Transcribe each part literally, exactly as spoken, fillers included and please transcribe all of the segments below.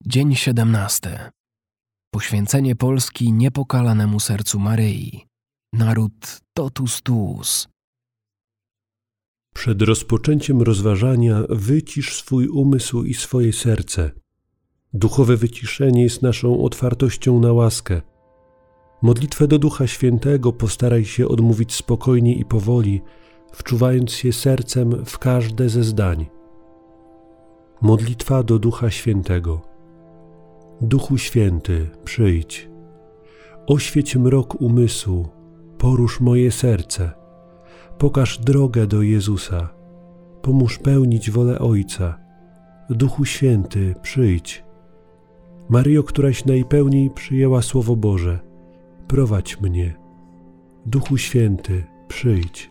Dzień siedemnasty. Poświęcenie Polski niepokalanemu sercu Maryi. Naród totus tuus. Przed rozpoczęciem rozważania wycisz swój umysł i swoje serce. Duchowe wyciszenie jest naszą otwartością na łaskę. Modlitwę do Ducha Świętego postaraj się odmówić spokojnie i powoli, wczuwając się sercem w każde ze zdań. Modlitwa do Ducha Świętego. Duchu Święty, przyjdź. Oświeć mrok umysłu, porusz moje serce. Pokaż drogę do Jezusa. Pomóż pełnić wolę Ojca. Duchu Święty, przyjdź. Maryjo, któraś najpełniej przyjęła Słowo Boże, prowadź mnie. Duchu Święty, przyjdź.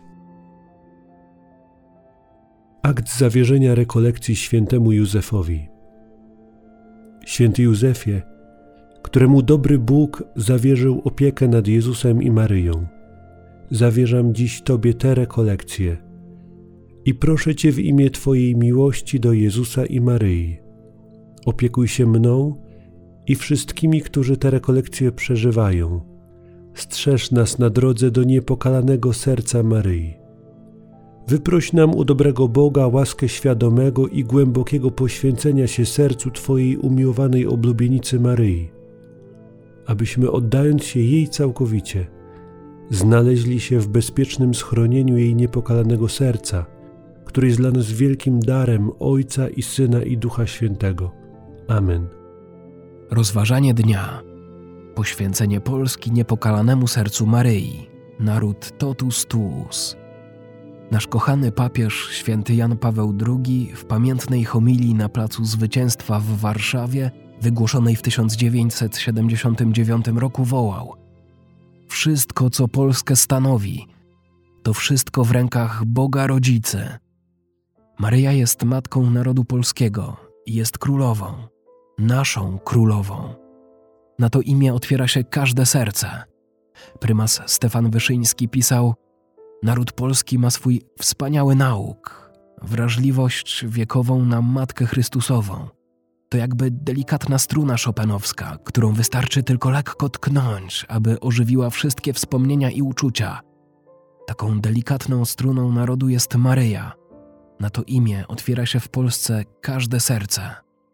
Akt zawierzenia rekolekcji świętemu Józefowi. Święty Józefie, któremu dobry Bóg zawierzył opiekę nad Jezusem i Maryją, zawierzam dziś Tobie te rekolekcje i proszę Cię w imię Twojej miłości do Jezusa i Maryi. Opiekuj się mną i wszystkimi, którzy te rekolekcje przeżywają. Strzeż nas na drodze do niepokalanego serca Maryi. Wyproś nam u dobrego Boga łaskę świadomego i głębokiego poświęcenia się sercu Twojej umiłowanej oblubienicy Maryi, abyśmy, oddając się jej całkowicie, znaleźli się w bezpiecznym schronieniu jej niepokalanego serca, które jest dla nas wielkim darem Ojca i Syna i Ducha Świętego. Amen. Rozważanie dnia. Poświęcenie Polski niepokalanemu sercu Maryi. Naród totus tuus. Nasz kochany papież święty Jan Paweł drugi w pamiętnej homilii na Placu Zwycięstwa w Warszawie, wygłoszonej w tysiąc dziewięćset siedemdziesiątym dziewiątym roku, wołał: wszystko, co Polskę stanowi, to wszystko w rękach Boga Rodzicy. Maryja jest matką narodu polskiego i jest królową, naszą królową. Na to imię otwiera się każde serce. Prymas Stefan Wyszyński pisał: naród polski ma swój wspaniały nauk, wrażliwość wiekową na Matkę Chrystusową. To jakby delikatna struna chopinowska, którą wystarczy tylko lekko tknąć, aby ożywiła wszystkie wspomnienia i uczucia. Taką delikatną struną narodu jest Maryja. Na to imię otwiera się w Polsce każde serce.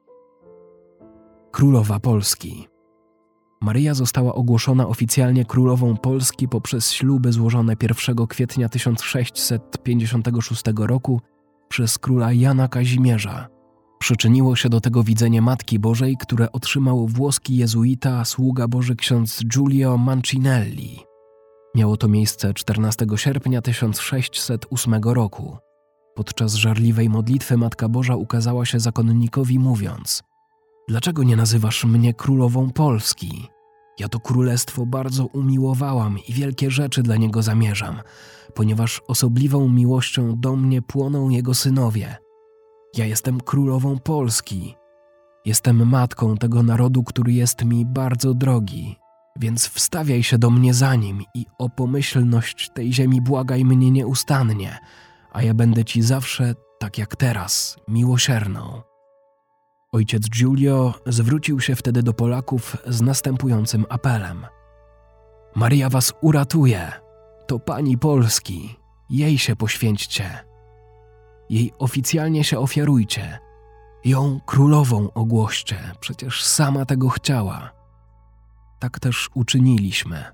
Królowa Polski. Maryja została ogłoszona oficjalnie królową Polski poprzez śluby złożone pierwszego kwietnia tysiąc sześćset pięćdziesiątego szóstego roku przez króla Jana Kazimierza. Przyczyniło się do tego widzenie Matki Bożej, które otrzymał włoski jezuita, sługa Boży ksiądz Giulio Mancinelli. Miało to miejsce czternastego sierpnia tysiąc sześćset ósmego roku. Podczas żarliwej modlitwy Matka Boża ukazała się zakonnikowi, mówiąc: dlaczego nie nazywasz mnie królową Polski? Ja to królestwo bardzo umiłowałam i wielkie rzeczy dla niego zamierzam, ponieważ osobliwą miłością do mnie płoną jego synowie. Ja jestem królową Polski. Jestem matką tego narodu, który jest mi bardzo drogi, więc wstawiaj się do mnie za nim i o pomyślność tej ziemi błagaj mnie nieustannie, a ja będę ci zawsze, tak jak teraz, miłosierną. Ojciec Giulio zwrócił się wtedy do Polaków z następującym apelem: Maryja was uratuje, to Pani Polski, jej się poświęćcie. Jej oficjalnie się ofiarujcie, ją królową ogłoście, przecież sama tego chciała. Tak też uczyniliśmy.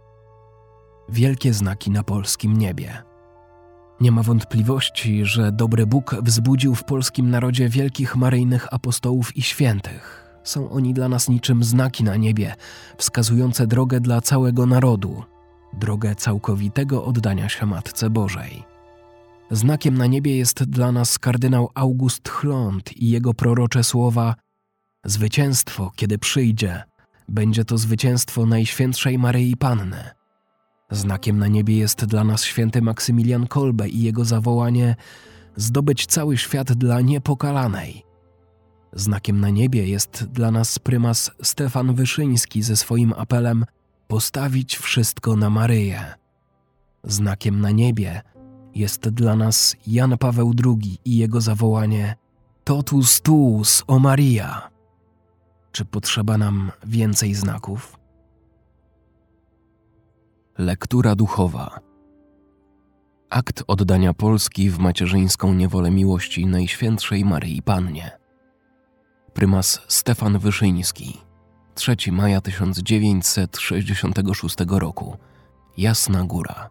Wielkie znaki na polskim niebie. Nie ma wątpliwości, że dobry Bóg wzbudził w polskim narodzie wielkich maryjnych apostołów i świętych. Są oni dla nas niczym znaki na niebie, wskazujące drogę dla całego narodu, drogę całkowitego oddania się Matce Bożej. Znakiem na niebie jest dla nas kardynał August Chlont i jego prorocze słowa: zwycięstwo, kiedy przyjdzie, będzie to zwycięstwo Najświętszej Maryi Panny. Znakiem na niebie jest dla nas święty Maksymilian Kolbe i jego zawołanie: zdobyć cały świat dla niepokalanej. Znakiem na niebie jest dla nas prymas Stefan Wyszyński ze swoim apelem: postawić wszystko na Maryję. Znakiem na niebie jest dla nas Jan Paweł drugi i jego zawołanie: totus tuus o Maria. Czy potrzeba nam więcej znaków? Lektura duchowa. Akt oddania Polski w macierzyńską niewolę miłości Najświętszej Maryi Pannie. Prymas Stefan Wyszyński. trzeciego maja tysiąc dziewięćset sześćdziesiątego szóstego roku. Jasna Góra.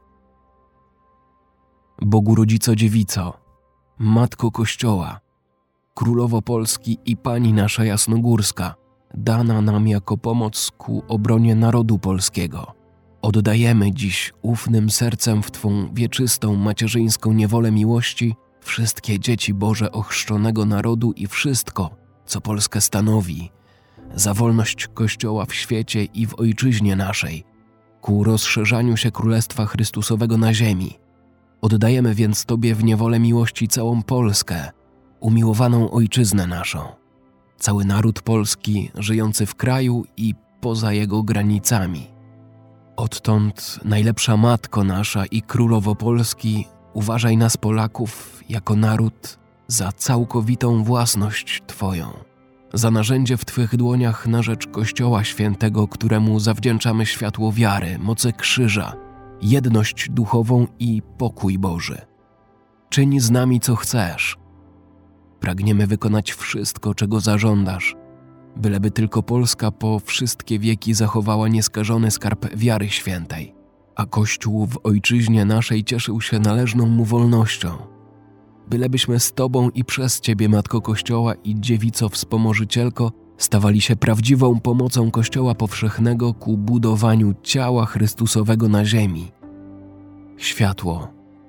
Bogu Rodzico Dziewico, Matko Kościoła, Królowo Polski i Pani nasza Jasnogórska, dana nam jako pomoc ku obronie narodu polskiego. Oddajemy dziś ufnym sercem w Twą wieczystą macierzyńską niewolę miłości wszystkie dzieci Boże ochrzczonego narodu i wszystko, co Polskę stanowi, za wolność Kościoła w świecie i w ojczyźnie naszej, ku rozszerzaniu się Królestwa Chrystusowego na ziemi. Oddajemy więc Tobie w niewolę miłości całą Polskę, umiłowaną ojczyznę naszą, cały naród polski żyjący w kraju i poza jego granicami. Odtąd, najlepsza Matko nasza i Królowo Polski, uważaj nas Polaków jako naród za całkowitą własność Twoją, za narzędzie w Twych dłoniach na rzecz Kościoła Świętego, któremu zawdzięczamy światło wiary, moce krzyża, jedność duchową i pokój Boży. Czyń z nami, co chcesz. Pragniemy wykonać wszystko, czego zażądasz, byleby tylko Polska po wszystkie wieki zachowała nieskażony skarb wiary świętej, a Kościół w ojczyźnie naszej cieszył się należną mu wolnością. Bylebyśmy z Tobą i przez Ciebie, Matko Kościoła i Dziewico Wspomożycielko, stawali się prawdziwą pomocą Kościoła powszechnego ku budowaniu ciała Chrystusowego na ziemi. Światło.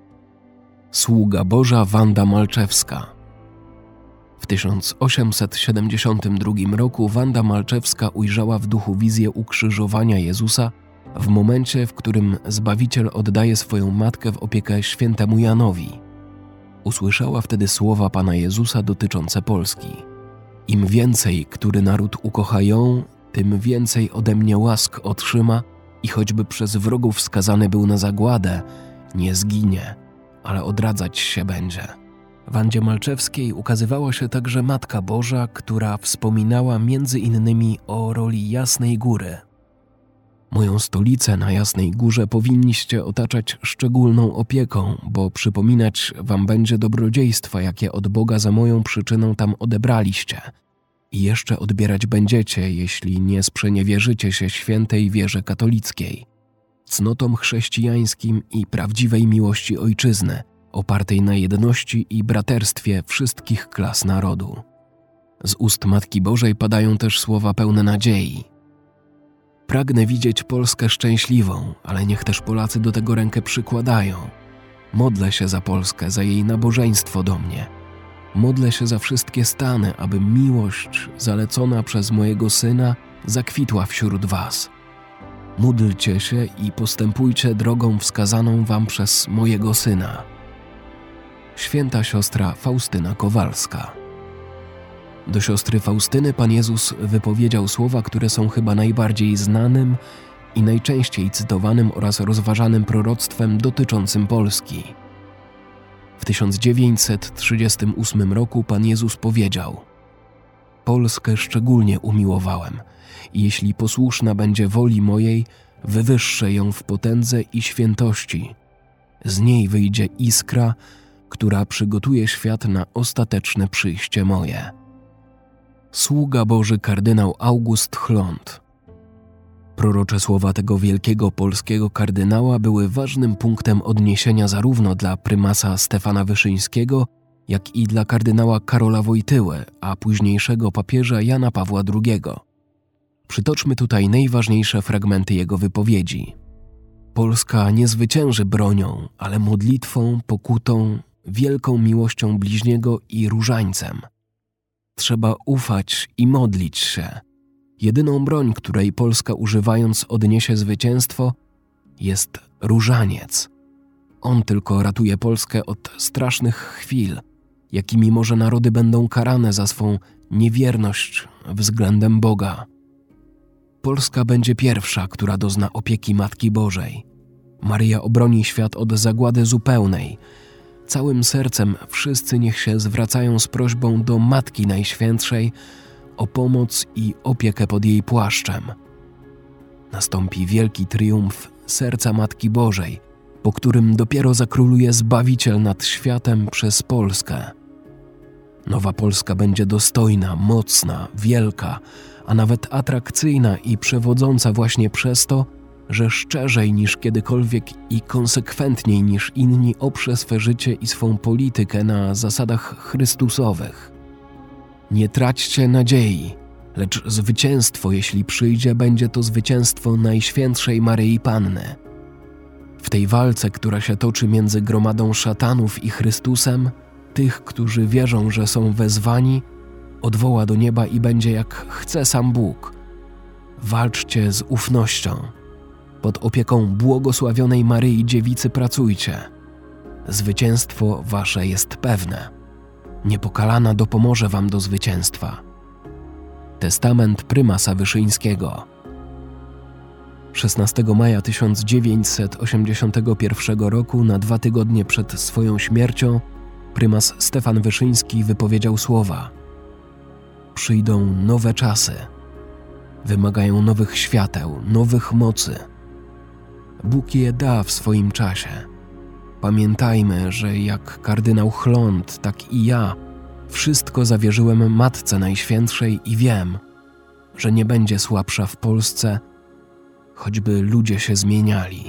Sługa Boża Wanda Malczewska. W tysiąc osiemset siedemdziesiątym drugim roku Wanda Malczewska ujrzała w duchu wizję ukrzyżowania Jezusa w momencie, w którym Zbawiciel oddaje swoją matkę w opiekę świętemu Janowi. Usłyszała wtedy słowa Pana Jezusa dotyczące Polski. Im więcej, który naród ukocha ją, tym więcej ode mnie łask otrzyma i choćby przez wrogów skazany był na zagładę, nie zginie, ale odradzać się będzie. Wandzie Malczewskiej ukazywała się także Matka Boża, która wspominała między innymi o roli Jasnej Góry. Moją stolicę na Jasnej Górze powinniście otaczać szczególną opieką, bo przypominać wam będzie dobrodziejstwa, jakie od Boga za moją przyczyną tam odebraliście. I jeszcze odbierać będziecie, jeśli nie sprzeniewierzycie się świętej wierze katolickiej, cnotom chrześcijańskim i prawdziwej miłości ojczyzny, opartej na jedności i braterstwie wszystkich klas narodu. Z ust Matki Bożej padają też słowa pełne nadziei. Pragnę widzieć Polskę szczęśliwą, ale niech też Polacy do tego rękę przykładają. Modlę się za Polskę, za jej nabożeństwo do mnie. Modlę się za wszystkie stany, aby miłość zalecona przez mojego Syna zakwitła wśród was. Módlcie się i postępujcie drogą wskazaną wam przez mojego Syna. Święta siostra Faustyna Kowalska. Do siostry Faustyny Pan Jezus wypowiedział słowa, które są chyba najbardziej znanym i najczęściej cytowanym oraz rozważanym proroctwem dotyczącym Polski. W tysiąc dziewięćset trzydziestym ósmym roku Pan Jezus powiedział: Polskę szczególnie umiłowałem i jeśli posłuszna będzie woli mojej, wywyższę ją w potędze i świętości. Z niej wyjdzie iskra, która przygotuje świat na ostateczne przyjście moje. Sługa Boży kardynał August Chlont. Prorocze słowa tego wielkiego polskiego kardynała były ważnym punktem odniesienia zarówno dla prymasa Stefana Wyszyńskiego, jak i dla kardynała Karola Wojtyły, a późniejszego papieża Jana Pawła drugiego. Przytoczmy tutaj najważniejsze fragmenty jego wypowiedzi. Polska nie zwycięży bronią, ale modlitwą, pokutą, wielką miłością bliźniego i różańcem. Trzeba ufać i modlić się. Jedyną broń, której Polska używając odniesie zwycięstwo, jest różaniec. On tylko ratuje Polskę od strasznych chwil, jakimi może narody będą karane za swą niewierność względem Boga. Polska będzie pierwsza, która dozna opieki Matki Bożej. Maryja obroni świat od zagłady zupełnej. Całym sercem wszyscy niech się zwracają z prośbą do Matki Najświętszej o pomoc i opiekę pod jej płaszczem. Nastąpi wielki triumf serca Matki Bożej, po którym dopiero zakróluje Zbawiciel nad światem przez Polskę. Nowa Polska będzie dostojna, mocna, wielka, a nawet atrakcyjna i przewodząca właśnie przez to, że szczerzej niż kiedykolwiek i konsekwentniej niż inni oprze swe życie i swą politykę na zasadach chrystusowych. Nie traćcie nadziei, lecz zwycięstwo, jeśli przyjdzie, będzie to zwycięstwo Najświętszej Maryi Panny. W tej walce, która się toczy między gromadą szatanów i Chrystusem, tych, którzy wierzą, że są wezwani, odwoła do nieba i będzie jak chce sam Bóg. Walczcie z ufnością. Pod opieką błogosławionej Maryi Dziewicy pracujcie. Zwycięstwo wasze jest pewne. Niepokalana dopomoże wam do zwycięstwa. Testament prymasa Wyszyńskiego. szesnastego maja tysiąc dziewięćset osiemdziesiątego pierwszego roku, na dwa tygodnie przed swoją śmiercią, prymas Stefan Wyszyński wypowiedział słowa: przyjdą nowe czasy. Wymagają nowych świateł, nowych mocy. Bóg je da w swoim czasie. Pamiętajmy, że jak kardynał Chląd, tak i ja wszystko zawierzyłem Matce Najświętszej i wiem, że nie będzie słabsza w Polsce, choćby ludzie się zmieniali.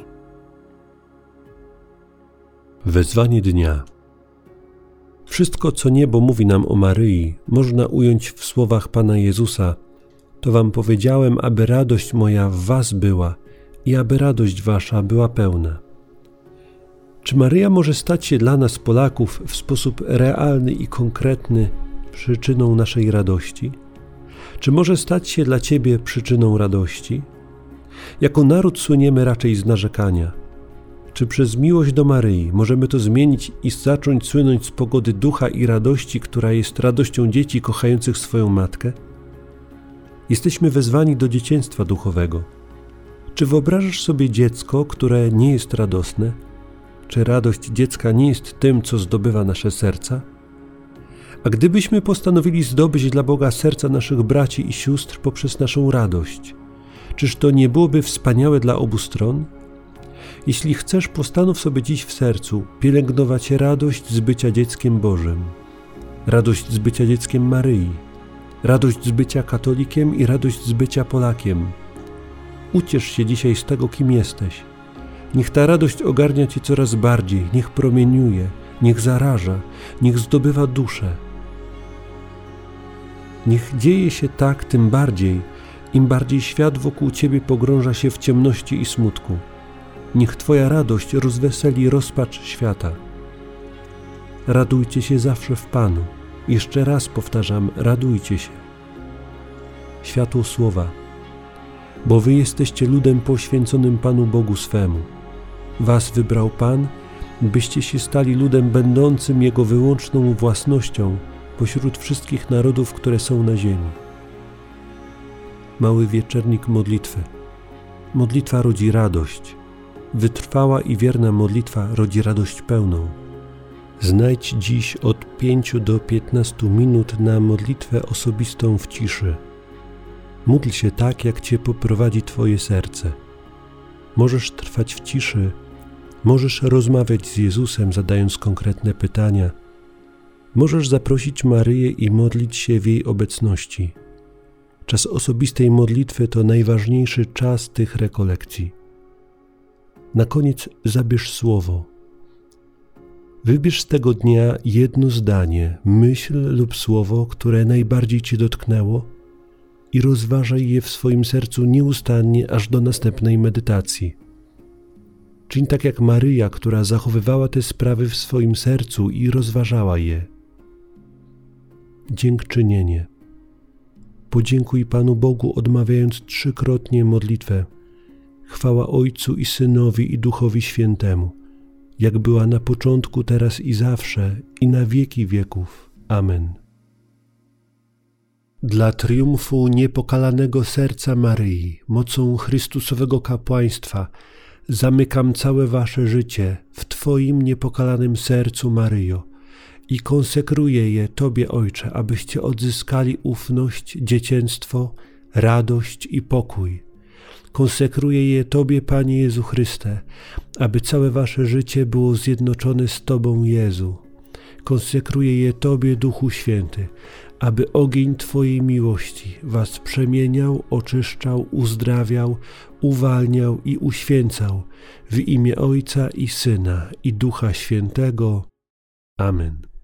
Wezwanie dnia. Wszystko, co niebo mówi nam o Maryi, można ująć w słowach Pana Jezusa: to wam powiedziałem, aby radość moja w was była i aby radość wasza była pełna. Czy Maryja może stać się dla nas, Polaków, w sposób realny i konkretny przyczyną naszej radości? Czy może stać się dla Ciebie przyczyną radości? Jako naród słyniemy raczej z narzekania. Czy przez miłość do Maryi możemy to zmienić i zacząć słynąć z pogody ducha i radości, która jest radością dzieci kochających swoją matkę? Jesteśmy wezwani do dzieciństwa duchowego. Czy wyobrażasz sobie dziecko, które nie jest radosne? Czy radość dziecka nie jest tym, co zdobywa nasze serca? A gdybyśmy postanowili zdobyć dla Boga serca naszych braci i sióstr poprzez naszą radość, czyż to nie byłoby wspaniałe dla obu stron? Jeśli chcesz, postanów sobie dziś w sercu pielęgnować radość z bycia dzieckiem Bożym, radość z bycia dzieckiem Maryi, radość z bycia katolikiem i radość z bycia Polakiem. Uciesz się dzisiaj z tego, kim jesteś. Niech ta radość ogarnia Cię coraz bardziej, niech promieniuje, niech zaraża, niech zdobywa duszę. Niech dzieje się tak tym bardziej, im bardziej świat wokół Ciebie pogrąża się w ciemności i smutku. Niech Twoja radość rozweseli rozpacz świata. Radujcie się zawsze w Panu. Jeszcze raz powtarzam, radujcie się. Światło słowa. Bo wy jesteście ludem poświęconym Panu Bogu swemu. Was wybrał Pan, byście się stali ludem będącym Jego wyłączną własnością pośród wszystkich narodów, które są na ziemi. Mały wieczernik modlitwy. Modlitwa rodzi radość. Wytrwała i wierna modlitwa rodzi radość pełną. Znajdź dziś od pięciu do piętnastu minut na modlitwę osobistą w ciszy. Módl się tak, jak Cię poprowadzi Twoje serce. Możesz trwać w ciszy, możesz rozmawiać z Jezusem, zadając konkretne pytania. Możesz zaprosić Maryję i modlić się w jej obecności. Czas osobistej modlitwy to najważniejszy czas tych rekolekcji. Na koniec zabierz słowo. Wybierz z tego dnia jedno zdanie, myśl lub słowo, które najbardziej Cię dotknęło i rozważaj je w swoim sercu nieustannie aż do następnej medytacji. Czyń tak jak Maryja, która zachowywała te sprawy w swoim sercu i rozważała je. Dziękczynienie. Podziękuj Panu Bogu, odmawiając trzykrotnie modlitwę. Chwała Ojcu i Synowi i Duchowi Świętemu, jak była na początku, teraz i zawsze, i na wieki wieków. Amen. Dla triumfu niepokalanego serca Maryi, mocą Chrystusowego kapłaństwa, zamykam całe wasze życie w Twoim niepokalanym sercu, Maryjo, i konsekruję je Tobie, Ojcze, abyście odzyskali ufność, dziecięctwo, radość i pokój. Konsekruję je Tobie, Panie Jezu Chryste, aby całe Wasze życie było zjednoczone z Tobą, Jezu. Konsekruję je Tobie, Duchu Święty, aby ogień Twojej miłości Was przemieniał, oczyszczał, uzdrawiał, uwalniał i uświęcał w imię Ojca i Syna i Ducha Świętego. Amen.